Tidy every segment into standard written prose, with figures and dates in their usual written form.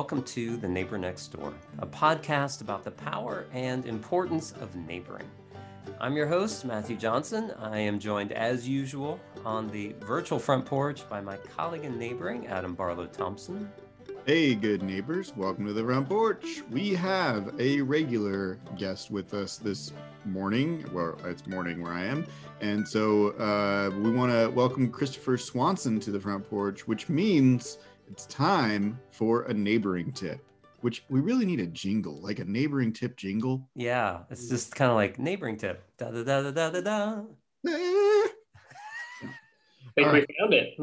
welcome to The Neighbor Next Door, a podcast about the power and importance of neighboring. I'm your host, Matthew Johnson. I am joined, as usual, on the virtual front porch by my colleague in neighboring, Adam Barlow Thompson. Hey, good neighbors. Welcome to the front porch. We have a regular guest with us this morning. Well, it's morning where I am. And so we want to welcome Christopher Swanson to the front porch, which means it's time for a neighboring tip, which we really need a jingle, like a neighboring tip jingle. Yeah, it's just kind of like neighboring tip. Da da da da da da. I think we found it.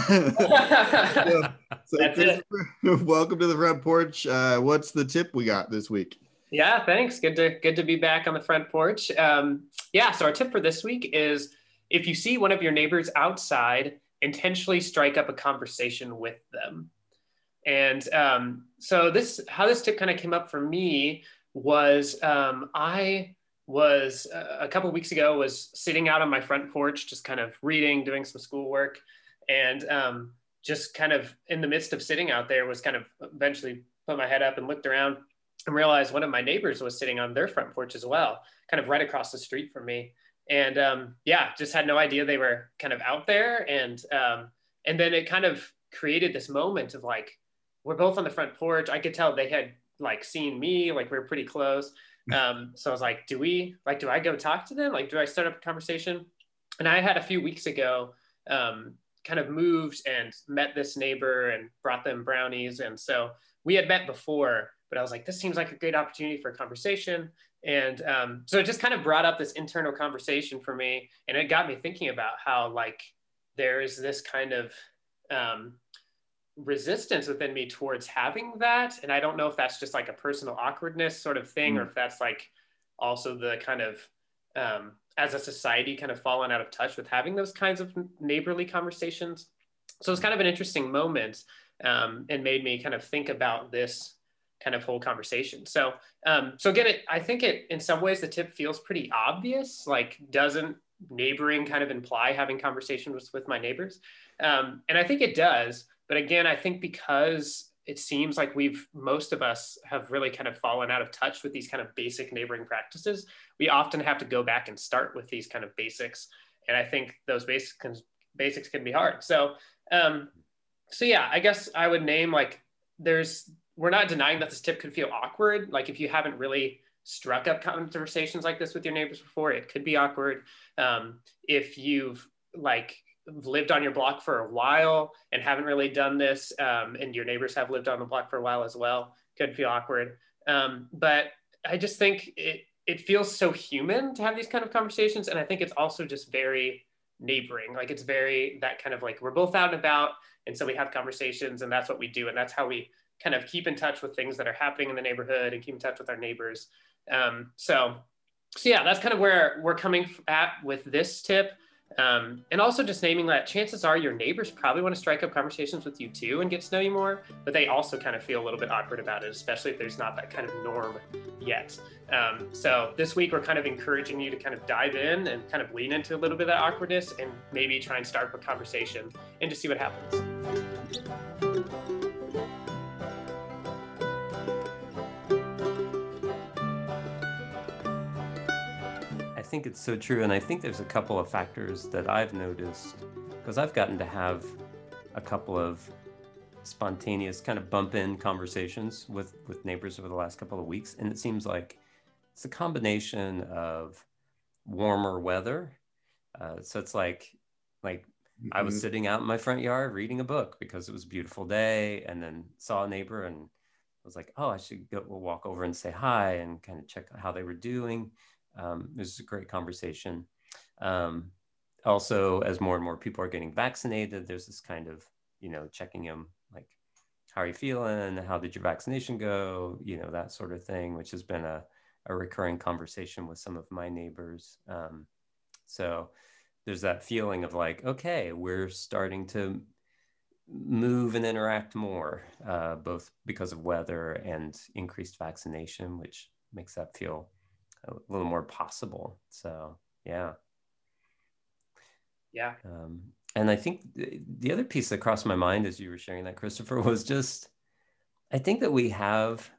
so Christopher, welcome to the front porch. What's the tip we got this week? Yeah, thanks. Good to be back on the front porch. So our tip for this week is if you see one of your neighbors outside, intentionally strike up a conversation with them. And so how this tip kind of came up for me was I was a couple of weeks ago was sitting out on my front porch, just kind of reading, doing some schoolwork, and just kind of in the midst of sitting out there was kind of eventually put my head up and looked around and realized one of my neighbors was sitting on their front porch as well, kind of right across the street from me. And just had no idea they were kind of out there. And then it kind of created this moment of like, we're both on the front porch. I could tell they had like seen me, like we were pretty close. So I was like, do I go talk to them? Like, do I start up a conversation? And I had a few weeks ago, kind of moved and met this neighbor and brought them brownies. And so we had met before, but I was like, this seems like a great opportunity for a conversation. And so it just kind of brought up this internal conversation for me. And it got me thinking about how like, there's this kind of resistance within me towards having that. And I don't know if that's just like a personal awkwardness sort of thing, or if that's like also the kind of, as a society kind of fallen out of touch with having those kinds of neighborly conversations. So it's kind of an interesting moment and made me kind of think about this kind of whole conversation. So again, I think it, in some ways, the tip feels pretty obvious, like doesn't neighboring kind of imply having conversations with my neighbors? And I think it does. But again, I think because it seems like most of us have really kind of fallen out of touch with these kind of basic neighboring practices, we often have to go back and start with these kind of basics. And I think those basics can be hard. So yeah, I guess I would name like we're not denying that this tip could feel awkward. Like if you haven't really struck up conversations like this with your neighbors before, it could be awkward. If you've like lived on your block for a while and haven't really done this, and your neighbors have lived on the block for a while as well, could feel awkward. But I just think it feels so human to have these kind of conversations. And I think it's also just very neighboring. Like it's very, that kind of like, we're both out and about. And so we have conversations and that's what we do. And that's how we kind of keep in touch with things that are happening in the neighborhood and keep in touch with our neighbors. So yeah, that's kind of where we're coming at with this tip. And also just naming that chances are your neighbors probably want to strike up conversations with you too and get to know you more, but they also kind of feel a little bit awkward about it, especially if there's not that kind of norm yet. So this week we're kind of encouraging you to kind of dive in and kind of lean into a little bit of that awkwardness and maybe try and start a conversation and just see what happens. I think it's so true. And I think there's a couple of factors that I've noticed, because I've gotten to have a couple of spontaneous kind of bump in conversations with neighbors over the last couple of weeks. And it seems like it's a combination of warmer weather. So it's like I was sitting out in my front yard reading a book because it was a beautiful day, and then saw a neighbor and was like, oh, I should go walk over and say hi and kind of check how they were doing. It was a great conversation. Also, as more and more people are getting vaccinated, there's this kind of, checking them like, how are you feeling? How did your vaccination go? That sort of thing, which has been a recurring conversation with some of my neighbors. So there's that feeling of like, okay, we're starting to move and interact more, both because of weather and increased vaccination, which makes that feel a little more possible. So yeah. And I think the other piece that crossed my mind as you were sharing that, Christopher, was just I think that we have,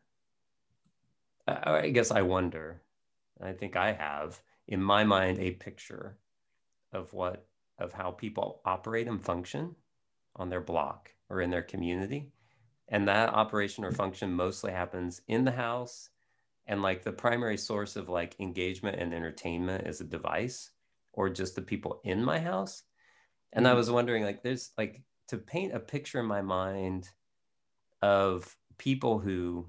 I guess I wonder, I think I have in my mind a picture of how people operate and function on their block or in their community. And that operation or function mostly happens in the house. And like the primary source of like engagement and entertainment is a device or just the people in my house. And I was wondering, like, there's like to paint a picture in my mind of people who,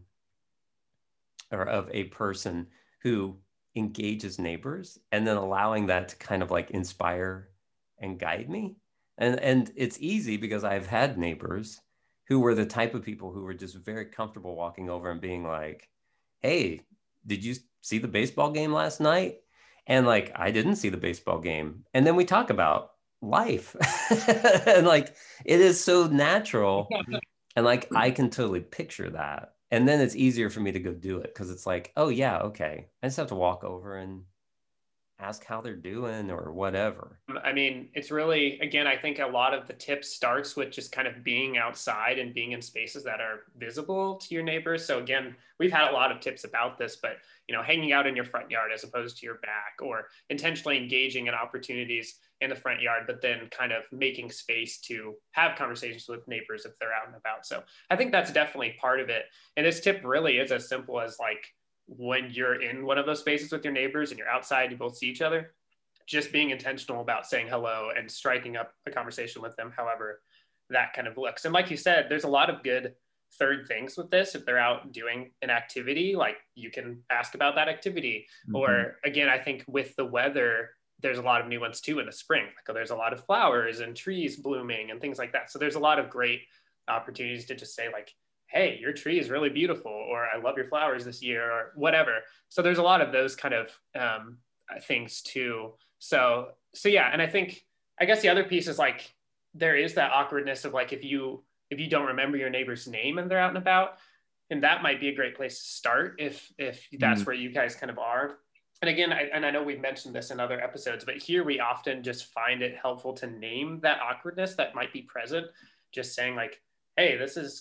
or of a person who engages neighbors and then allowing that to kind of like inspire and guide me. And it's easy because I've had neighbors who were the type of people who were just very comfortable walking over and being like, hey, did you see the baseball game last night? And like, I didn't see the baseball game. And then we talk about life. And like, it is so natural. And like, I can totally picture that. And then it's easier for me to go do it because it's like, oh, yeah, okay. I just have to walk over and ask how they're doing or whatever. I mean, it's really, again, I think a lot of the tips starts with just kind of being outside and being in spaces that are visible to your neighbors. So again, we've had a lot of tips about this, but hanging out in your front yard as opposed to your back, or intentionally engaging in opportunities in the front yard, but then kind of making space to have conversations with neighbors if they're out and about. So I think that's definitely part of it. And this tip really is as simple as like, when you're in one of those spaces with your neighbors and you're outside, you both see each other, just being intentional about saying hello and striking up a conversation with them, however that kind of looks. And like you said, there's a lot of good third things with this. If they're out doing an activity, like you can ask about that activity. Mm-hmm. Or again, I think with the weather, there's a lot of new ones too in the spring. Like there's a lot of flowers and trees blooming and things like that. So there's a lot of great opportunities to just say like, hey, your tree is really beautiful, or I love your flowers this year, or whatever. So there's a lot of those kind of things too. So yeah. And I guess the other piece is like, there is that awkwardness of like, if you don't remember your neighbor's name and they're out and about, and that might be a great place to start if that's where you guys kind of are. And again, I know we've mentioned this in other episodes, but here we often just find it helpful to name that awkwardness that might be present, just saying like, hey,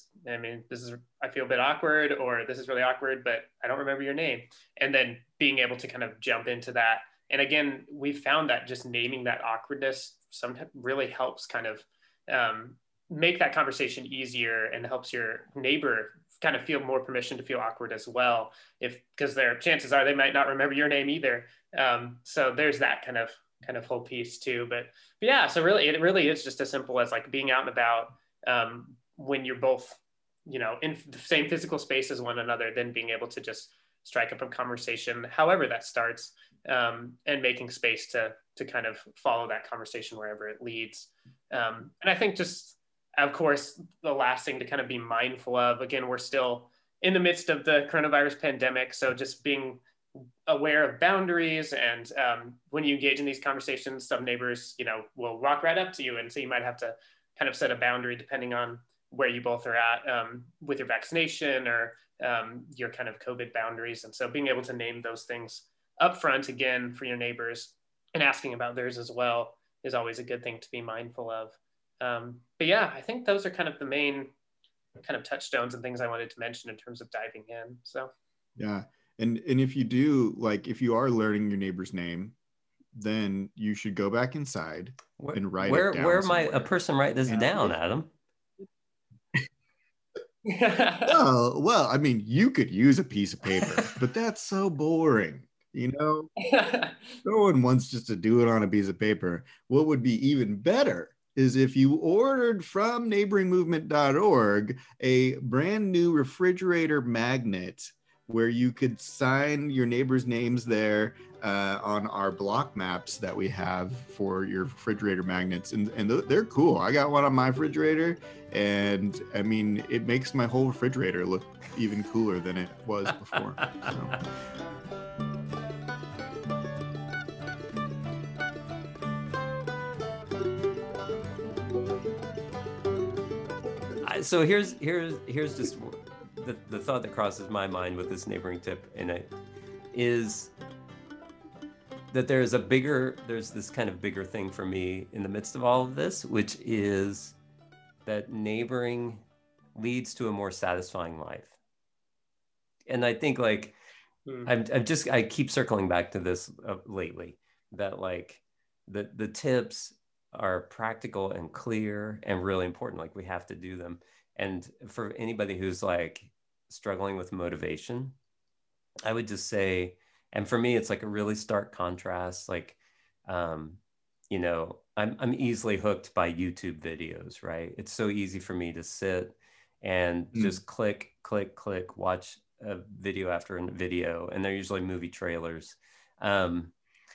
I feel a bit awkward, or this is really awkward, but I don't remember your name. And then being able to kind of jump into that. And again, we found that just naming that awkwardness sometimes really helps kind of make that conversation easier and helps your neighbor kind of feel more permission to feel awkward as well, because their chances are they might not remember your name either. So there's that kind of whole piece too. But yeah, so really, it really is just as simple as like being out and about, when you're both, in the same physical space as one another, then being able to just strike up a conversation, however that starts, and making space to kind of follow that conversation wherever it leads. And I think just, of course, the last thing to kind of be mindful of, again, we're still in the midst of the coronavirus pandemic. So just being aware of boundaries, and when you engage in these conversations, some neighbors, will walk right up to you. And so you might have to kind of set a boundary depending on where you both are at with your vaccination or your kind of COVID boundaries. And so being able to name those things up front, again, for your neighbors and asking about theirs as well is always a good thing to be mindful of. But yeah, I think those are kind of the main kind of touchstones and things I wanted to mention in terms of diving in. So yeah. And if you do, like, if you are learning your neighbor's name, then you should go back inside and write it down. Where might a person write this down, Adam? Well, I mean, you could use a piece of paper, but that's so boring. No one wants just to do it on a piece of paper. What would be even better is if you ordered from neighboringmovement.org a brand new refrigerator magnet where you could sign your neighbors' names there on our block maps that we have for your refrigerator magnets. And they're cool. I got one on my refrigerator, and I mean, it makes my whole refrigerator look even cooler than it was before. So here's just the thought that crosses my mind with this neighboring tip, and it is that there's this kind of bigger thing for me in the midst of all of this, which is that neighboring leads to a more satisfying life. And I think like, I keep circling back to this lately, that like the tips are practical and clear and really important. Like we have to do them. And for anybody who's like struggling with motivation, I would just say, and for me, it's like a really stark contrast. Like, you know, I'm easily hooked by YouTube videos, right? It's so easy for me to sit and just click, watch a video after a video, and they're usually movie trailers. And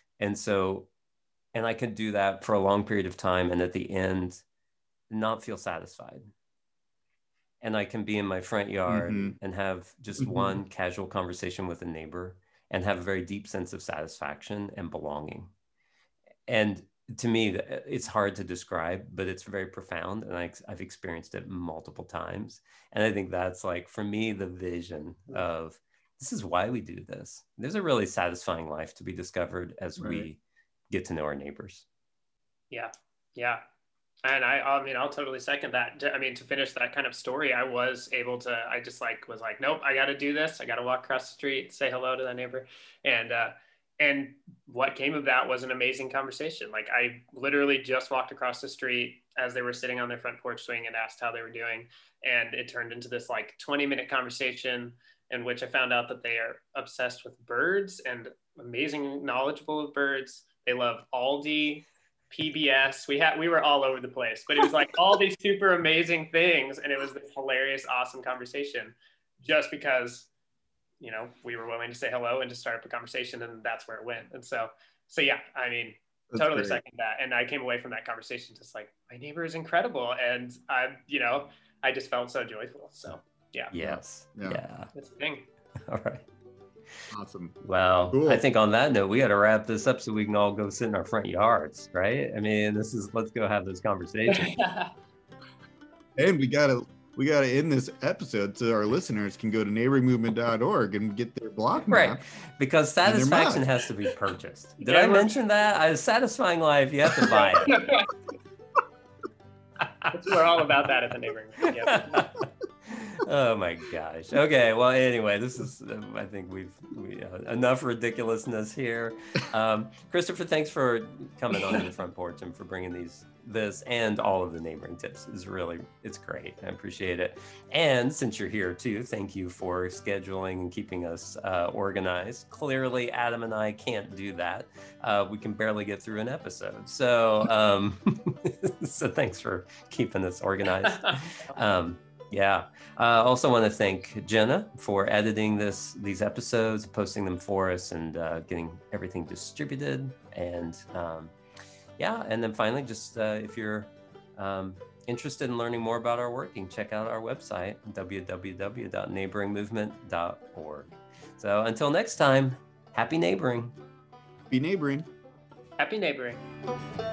I can do that for a long period of time, and at the end, not feel satisfied. And I can be in my front yard and have just one casual conversation with a neighbor and have a very deep sense of satisfaction and belonging. And to me, it's hard to describe, but it's very profound. And I've experienced it multiple times. And I think that's like, for me, the vision of this is why we do this. There's a really satisfying life to be discovered as we get to know our neighbors. Yeah. Yeah. And I mean, I'll totally second that. I mean, to finish that kind of story, I was just like, was like, nope, I got to do this. I got to walk across the street, say hello to that neighbor. And what came of that was an amazing conversation. Like I literally just walked across the street as they were sitting on their front porch swing and asked how they were doing. And it turned into this like 20-minute conversation in which I found out that they are obsessed with birds and amazing knowledgeable of birds. They love Aldi, PBS. We were all over the place, but it was like all these super amazing things. And it was this hilarious, awesome conversation just because, you know, we were willing to say hello and to start up a conversation, and that's where it went. And so yeah, I mean, that's totally great. Second that. And I came away from that conversation just like, my neighbor is incredible. And I just felt so joyful. So yeah. Yes. Yeah. That's the thing. All right. Awesome. Well, cool. I think on that note, we got to wrap this up so we can all go sit in our front yards, right? I mean, let's go have this conversation. And we got to end this episode so our listeners can go to neighboringmovement.org and get their block map. Right, because satisfaction has to be purchased. Did I mention that? A satisfying life, you have to buy it. We're all about that at the Neighboring Movement. Yep. Oh my gosh. Okay. Well, anyway, this is, I think we enough ridiculousness here. Christopher, thanks for coming onto the front porch and for bringing this and all of the neighboring tips. It's great. I appreciate it. And since you're here too, thank you for scheduling and keeping us organized. Clearly, Adam and I can't do that. We can barely get through an episode. So, so thanks for keeping us organized. Yeah. I also want to thank Jenna for editing these episodes, posting them for us, and getting everything distributed. And and then finally, just if you're interested in learning more about our work, you can check out our website, www.neighboringmovement.org. So until next time, happy neighboring. Be neighboring. Happy neighboring.